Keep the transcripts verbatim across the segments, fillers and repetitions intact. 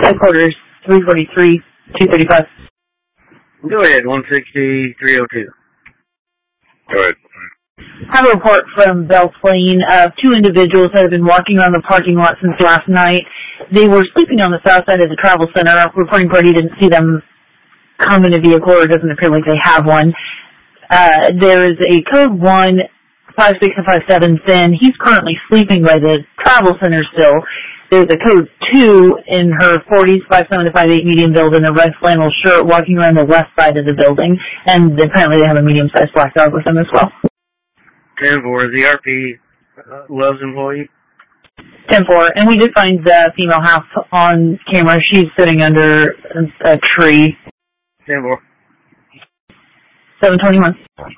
Headquarters, three forty-three, two thirty-five. Go ahead, one sixty, three oh two. Go ahead. I have a report from Belle Plaine of two individuals that have been walking around the parking lot since last night. They were sleeping on the south side of the travel center. Reporting party didn't see them come in a vehicle, or it doesn't appear like they have one. Uh, there is a code one five six and five seven thin. He's currently sleeping by the travel center still. There's a code two in her forties, five seven to five eight medium build in a red flannel shirt walking around the west side of the building. And apparently they have a medium-sized black dog with them as well. ten four, the R P uh, Loves employee. ten four, and we did find the female half on camera. She's sitting under a, a tree. ten four. seven twenty-one.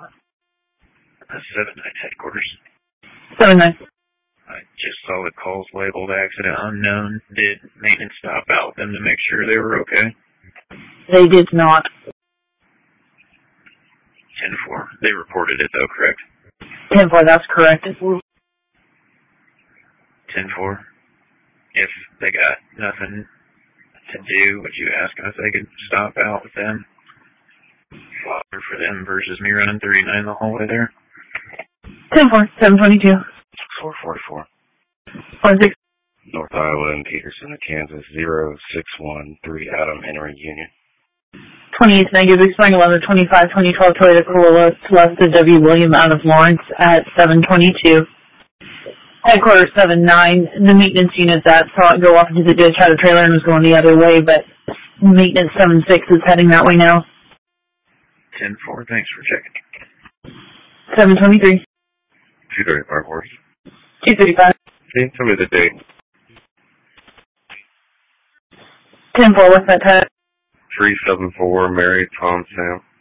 seven nine headquarters. seven nine. I just saw the calls labeled accident unknown. Did maintenance stop out them to make sure they were okay? They did not. ten four. They reported it though, correct? ten four, that's correct. ten four. If they got nothing to do, would you ask them if they could stop out with them? Father for them versus me running thirty-nine the whole way there. ten four, seven twenty-two. four forty-four. one six. North Iowa and Peterson, Kansas, zero six one three Adam entering Union. twenty-eight negative, expiring eleven twenty-five, twenty twelve Toyota Corolla, Celeste W. William out of Lawrence at seven twenty-two. Headquarters seven nine, the maintenance unit that saw it go off into the ditch had a trailer and was going the other way, but maintenance seven six is heading that way now. ten four, thanks for checking. seven twenty-three. two thirty-five horse. two thirty-five. Can you tell me the date? ten four, what's that time? three seven four, Mary Tom Sam.